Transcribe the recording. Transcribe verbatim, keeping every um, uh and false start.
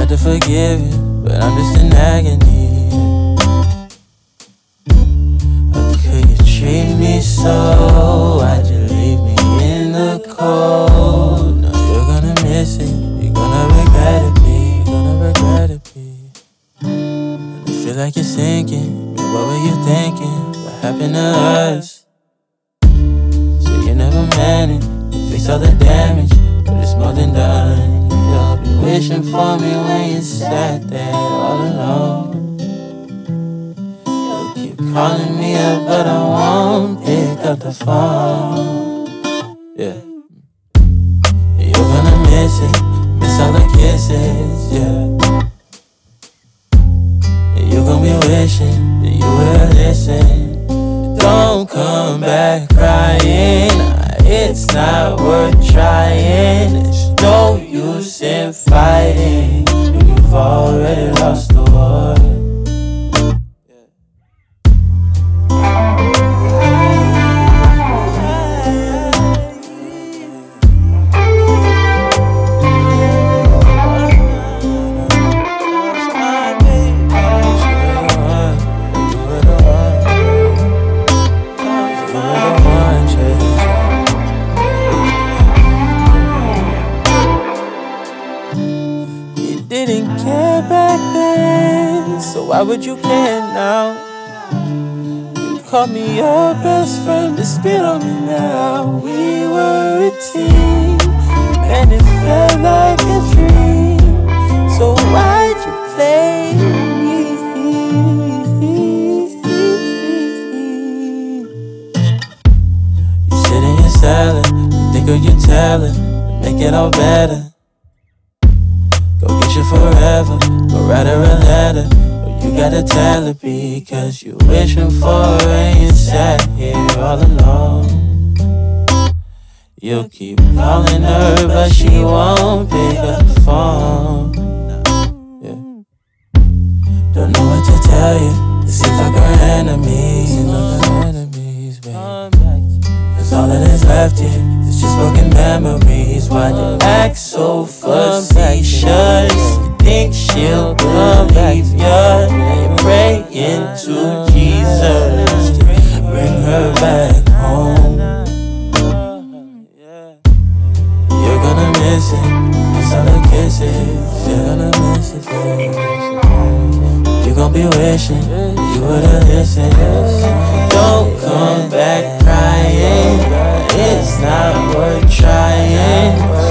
tried to forgive you, but I'm just in agony. How could you treat me so? Why'd you leave me in the cold? No, you're gonna miss it, you're gonna regret it, be, you're gonna regret it, be. And I feel like you're sinking, but what were you thinking? What happened to us? So you never meant it, you fix all the damage, but it's more than done. You'll be wishing for me when you sat there all alone. You'll keep calling me up, but I won't pick up the phone. Yeah. You're gonna miss it, miss all the kisses, yeah. You're gonna be wishing that you would've listened. Don't come back crying, it's not worth trying. There's no use in fighting when you've already lost the war. Didn't care back then, so why would you care now? You called me your best friend to spit on me now. We were a team, and it felt like a dream. So why'd you play me? You sit in your salad, you think of your talent, make it all better. Go get you forever, go write her a letter. Or you gotta tell her because you wishing for her and you sat here all alone. You'll keep calling her, but she won't pick up the phone. Yeah. Don't know what to tell you, it seems like we're enemies. Seems like we're enemies, babe. Cause all that is left here is just broken memories. Why'd you act so facetious? You think she'll believe ya? And pray into Jesus to bring her back home. You're gonna miss it, miss all the kisses. You're gonna miss it, babe. You're gonna be wishing you would've listened. Don't come back crying, it's not worth trying.